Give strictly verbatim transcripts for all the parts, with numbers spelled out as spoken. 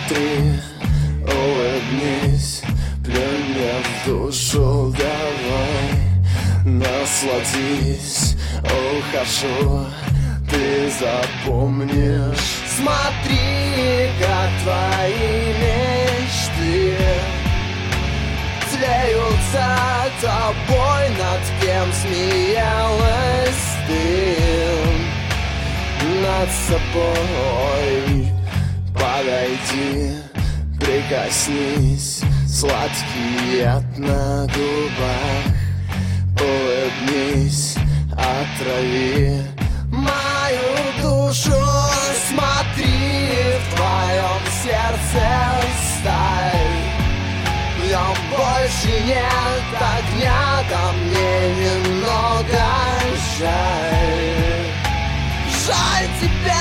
Посмотри, улыбнись, плюнь мне в душу, давай, насладись, ухожу, ты запомнишь. Смотри, как твои мечты тлеются тобой, над кем смеялась ты, над собой. Подойди, прикоснись, сладкий яд на губах, улыбнись, отрави мою душу. Смотри, в твоем сердце сталь, в нем больше нет огня, да мне немного жаль. Жаль тебя.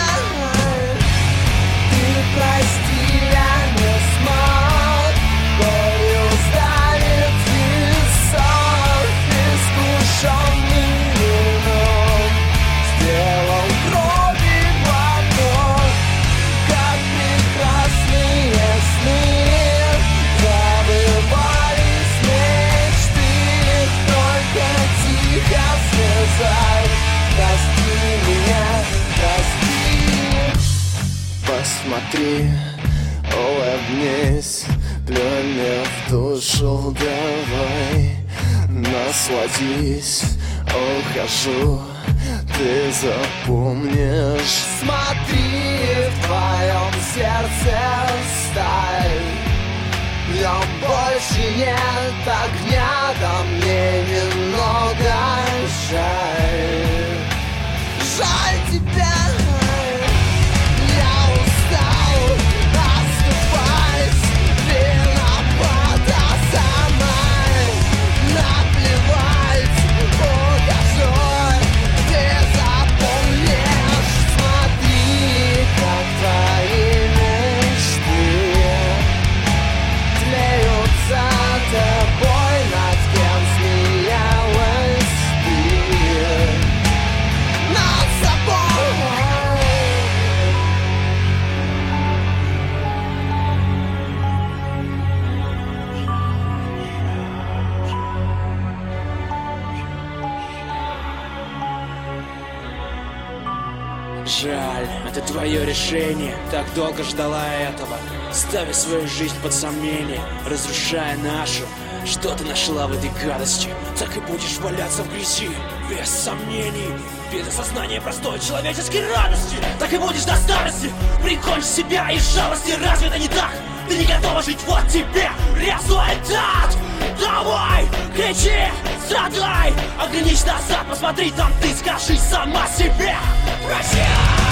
Прости, я не смог болью сдавить висок, искушенный вином сделал крови глоток. Как прекрасные сны забывались мечты, только тихо слезай. Прости меня, прости. Посмотри, улыбнись, плюнь мне в душу, давай, насладись, ухожу, ты запомнишь. Смотри, в твоем сердце сталь, в нем больше нет огня, да мне немного жаль. Жаль тебя. Жаль, это твое решение, так долго ждала этого, ставя свою жизнь под сомнение, разрушая нашу. Что ты нашла в этой гадости? Так и будешь валяться в грязи, без сомнений, без осознания простой человеческой радости. Так и будешь до старости, прикончь себя из жалости. Разве это не так? Ты не готова жить, вот тебе результат. Давай, кричи, страдай, оглянись назад, посмотри там, ты скажи сама себе. Прощай!